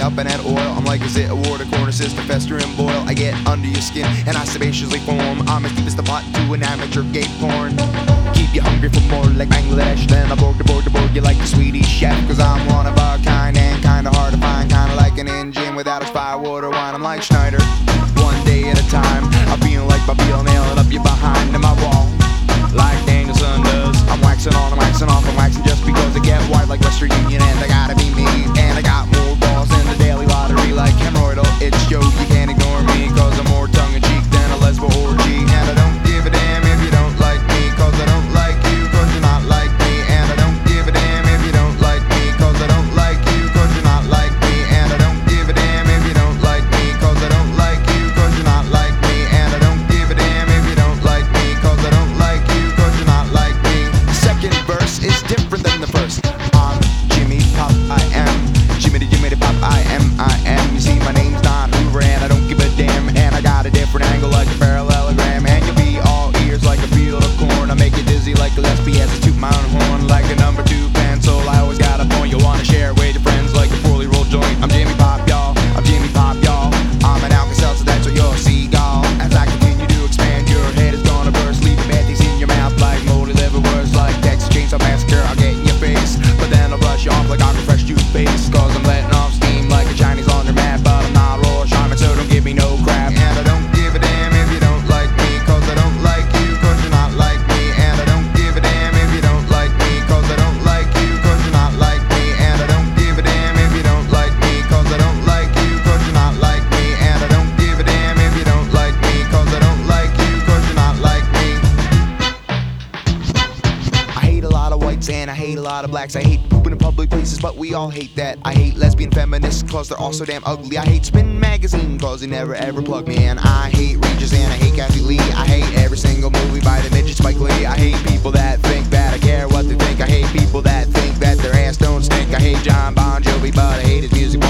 me up in that oil. I'm like, is it a war to corner sister, fester and boil? I get under your skin and I sebaciously form. I'm as deep as the pot to an amateur gay porn. Keep you hungry for more like Bangladesh. Then I board you like the Swedish chef. Cause I'm one of a kind and kinda hard to find. Kinda like an engine without its fire, water, wine. I'm like Schneider, one day at a time. I'm feeling like Babille, nailing up your behind in my wall like Danielson does. I'm waxing on, I'm waxing off, I'm waxing just because I get white like Western Union. And I gotta be me, and I got more balls than the daily lottery like hemorrhoidal. It's Joe, you can't ignore me, cause I'm more tongue-in-cheek than a lesbo orgy. And I don't give a damn if you don't like me, cause I don't like you, cause you're not like me. And I don't give a damn if you don't like me, cause I don't like you, cause you're not like me. And I don't give a damn if you don't like me, cause I don't like you, cause you're not like me. And I don't give a damn if you don't like me, cause I don't like you, cause you're not like me. The second verse is different than the first. I'm Jimmy Pop, I am Jimmy the Pop, I am. You see, my name's Don Hoover and I don't give a damn. And I got a different angle like a parallelogram. And you'll be all ears like a field of corn. I make you dizzy like a lesbian as I toot my own horn like a number 2 pencil. I always got a point you'll wanna share with your friends like a poorly rolled joint. I'm Jimmy Pop, y'all. I'm Jimmy Pop, y'all. I'm an Alka-Seltzer, that's what you're a seagull. As I continue to expand, your head is gonna burst, leaving bad things in your mouth like moldy liver words like Texas Chainsaw Massacre. I'll get in your face, but then I'll brush you off like Aqua Fresh toothpaste. Cause I'm letting off steam like a Chinese laundromat, but I'm not raw shaman, so don't give me no crap. And I don't give a damn if you don't like me, cause I don't like you, cause you're not like me. And I don't give a damn if you don't like me, cause I don't like you, cause you're not like me. And I don't give a damn if you don't like me, cause I don't like you, cause you're not like me. And I don't give a damn if you don't like me, cause I don't like you, cause you're not like me. I hate a lot of whites and I hate a lot of blacks. I hate pooping in public places, but we all hate that. I hate lesbian feminists cause they're all so damn ugly. I hate Spin Magazine cause they never ever plug me. And I hate Regis and I hate Kathy Lee. I hate every single movie by the midget Spike Lee. I hate people that think that I care what they think. I hate people that think that their ass don't stink. I hate John Bon Jovi, but I hate his music